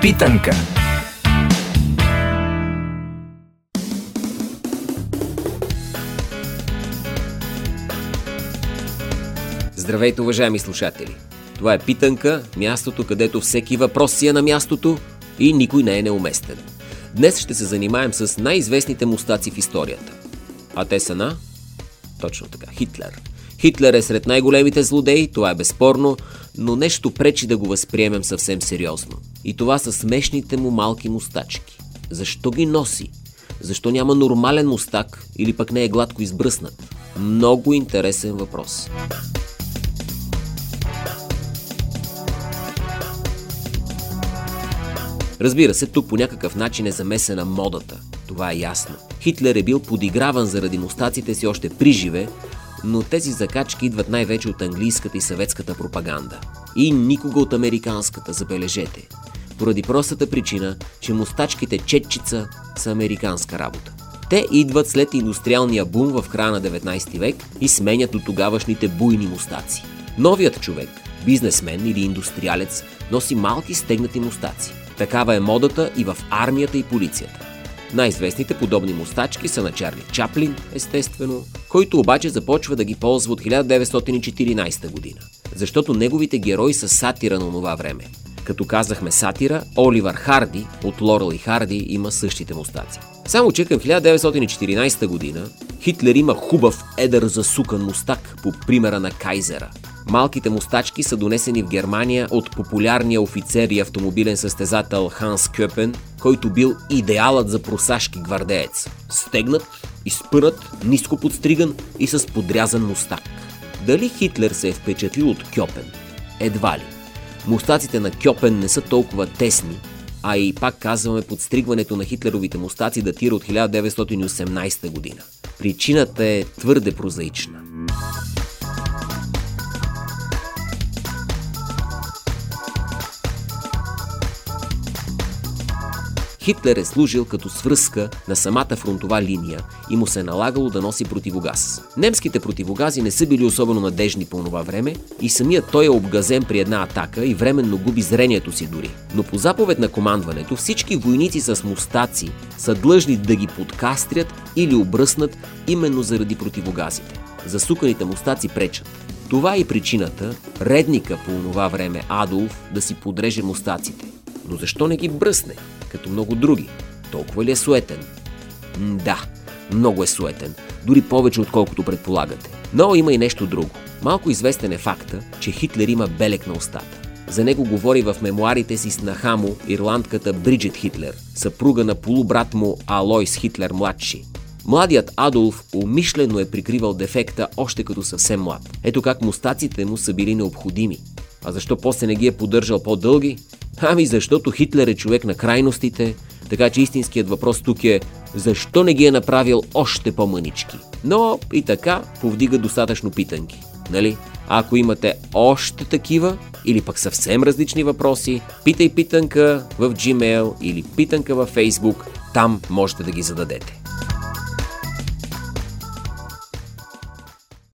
Питанка. Здравейте, уважаеми слушатели! Това е Питанка, мястото, където всеки въпрос си е на мястото и никой не е неуместен. Днес ще се занимаем с най-известните мустаци в историята. А те са на... Точно така, Хитлер. Хитлер е сред най-големите злодеи, това е безспорно, но нещо пречи да го възприемем съвсем сериозно. И това са смешните му малки мустачки. Защо ги носи? Защо няма нормален мустак или пък не е гладко избръснат? Много интересен въпрос. Разбира се, тук по някакъв начин е замесена модата. Това е ясно. Хитлер е бил подиграван заради мустаците си още при живе, но тези закачки идват най-вече от английската и съветската пропаганда. И никога от американската, забележете. Поради простата причина, че мустачките четчица са американска работа. Те идват след индустриалния бум в края на 19 век и сменят от тогавашните буйни мустаци. Новият човек, бизнесмен или индустриалец, носи малки стегнати мустаци. Такава е модата и в армията и полицията. Най-известните подобни мустачки са на Чарли Чаплин, естествено, който обаче започва да ги ползва от 1914 година, защото неговите герои са сатира на това време. Като казахме сатира, Оливър Харди от Лорел и Харди има същите мустаци. Само че към 1914 година Хитлер има хубав, едър засукан мустак по примера на Кайзера. Малките мустачки са донесени в Германия от популярния офицер и автомобилен състезател Ханс Кьопен, който бил идеалът за прусашки гвардеец. Стегнат, изпънат, ниско подстриган и с подрязан мустак. Дали Хитлер се е впечатлил от Кьопен? Едва ли. Мустаците на Кьопен не са толкова тесни, а и пак казваме, подстригването на хитлеровите мустаци датира от 1918 година. Причината е твърде прозаична. Хитлер е служил като свръзка на самата фронтова линия и му се е налагало да носи противогаз. Немските противогази не са били особено надежни по това време и самият той е обгазен при една атака и временно губи зрението си дори. Но по заповед на командването всички войници с мустаци са длъжни да ги подкастрят или обръснат именно заради противогазите. Засуканите мустаци пречат. Това е причината редника по това време Адолф да си подреже мустаците. Но защо не ги бръсне, като много други? Толкова ли е суетен? Да, много е суетен, дори повече отколкото предполагате. Но има и нещо друго. Малко известен е факта, че Хитлер има белег на устата. За него говори в мемуарите си снаха му, ирландката Бриджит Хитлер, съпруга на полубрат му Алойс Хитлер младши. Младият Адолф умишлено е прикривал дефекта още като съвсем млад. Ето как мустаците му са били необходими. А защо после не ги е поддържал по-дълги? Ами защото Хитлер е човек на крайностите, така че истинският въпрос тук е защо не ги е направил още по-мънички. Но и така повдига достатъчно питанки, нали? Ако имате още такива или пък съвсем различни въпроси, питай Питанка в Gmail или Питанка във Facebook, там можете да ги зададете.